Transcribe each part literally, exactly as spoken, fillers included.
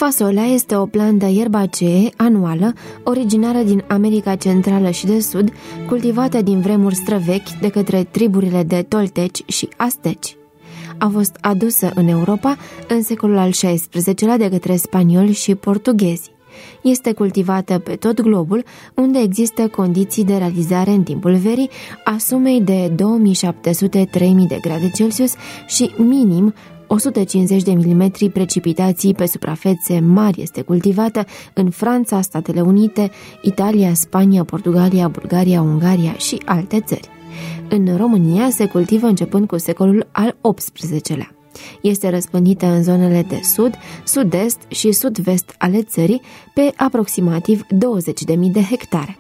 Fasolea este o plantă ierbacee anuală, originară din America Centrală și de Sud, cultivată din vremuri străvechi de către triburile de tolteci și asteci. A fost adusă în Europa în secolul al șaisprezecelea de către spanioli și portughezi. Este cultivată pe tot globul, unde există condiții de realizare în timpul verii a sumei de două mii șapte sute - trei mii de grade Celsius și minim o sută cincizeci de milimetri precipitații pe suprafețe mari. Este cultivată în Franța, Statele Unite, Italia, Spania, Portugalia, Bulgaria, Ungaria și alte țări. În România se cultivă începând cu secolul al optsprezecelea. Este răspândită în zonele de sud, sud-est și sud-vest ale țării pe aproximativ douăzeci de mii de hectare.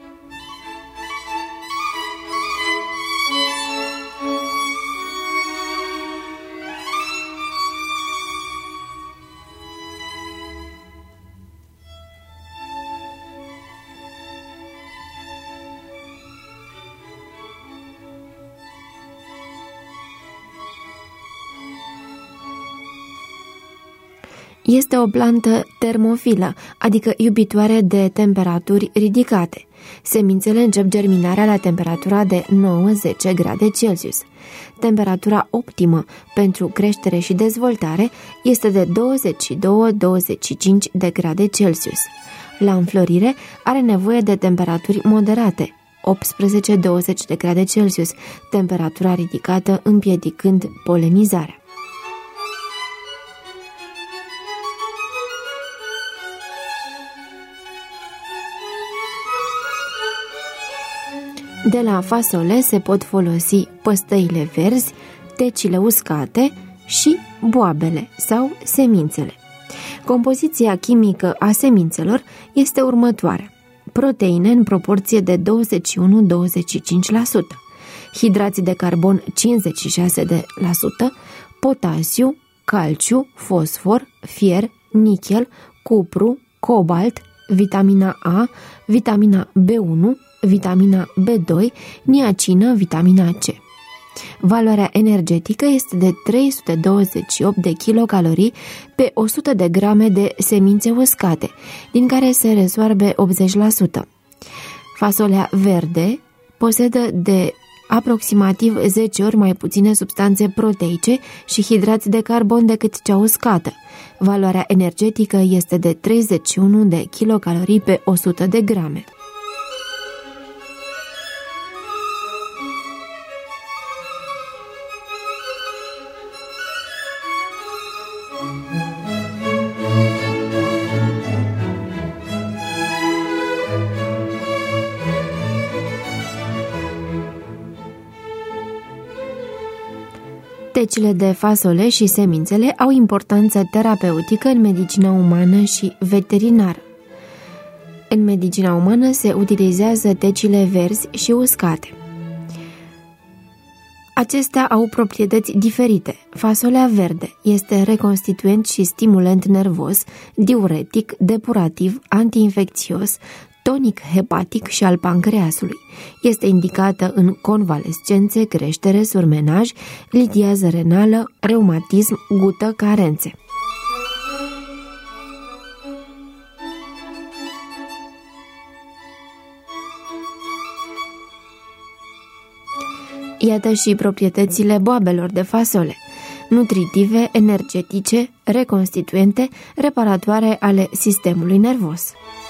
Este o plantă termofilă, adică iubitoare de temperaturi ridicate. Semințele încep germinarea la temperatura de nouă - zece grade Celsius. Temperatura optimă pentru creștere și dezvoltare este de douăzeci și doi - douăzeci și cinci de grade Celsius. La înflorire are nevoie de temperaturi moderate, optsprezece - douăzeci de grade Celsius, temperatura ridicată împiedicând polenizarea. De la fasole se pot folosi păstăile verzi, tecile uscate și boabele sau semințele. Compoziția chimică a semințelor este următoarea: proteine în proporție de douăzeci și unu - douăzeci și cinci la sută, hidrați de carbon cincizeci și șase la sută, potasiu, calciu, fosfor, fier, nichel, cupru, cobalt, vitamina A, vitamina B unu, vitamina B doi, niacină, vitamina C. Valoarea energetică este de trei sute douăzeci și opt de kilocalorii pe o sută de grame de semințe uscate, din care se resoarbe optzeci la sută. Fasolea verde posedă de aproximativ zece ori mai puține substanțe proteice și hidrați de carbon decât cea uscată. Valoarea energetică este de treizeci și unu de kilocalorii pe o sută de grame. Tecile de fasole și semințele au importanță terapeutică în medicina umană și veterinară. În medicina umană se utilizează tecile verzi și uscate. Acestea au proprietăți diferite. Fasolea verde este reconstituent și stimulant nervos, diuretic, depurativ, antiinfecțios, tonic hepatic și al pancreasului. Este indicată în convalescențe, creștere, surmenaj, litiază renală, reumatism, gută, carențe. Iată și proprietățile boabelor de fasole: nutritive, energetice, reconstituente, reparatoare ale sistemului nervos.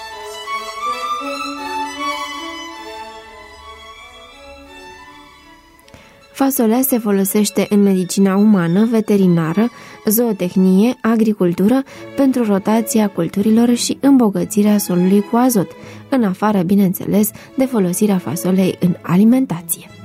Fasolea se folosește în medicina umană, veterinară, zootehnie, agricultură, pentru rotația culturilor și îmbogățirea solului cu azot, în afară, bineînțeles, de folosirea fasolei în alimentație.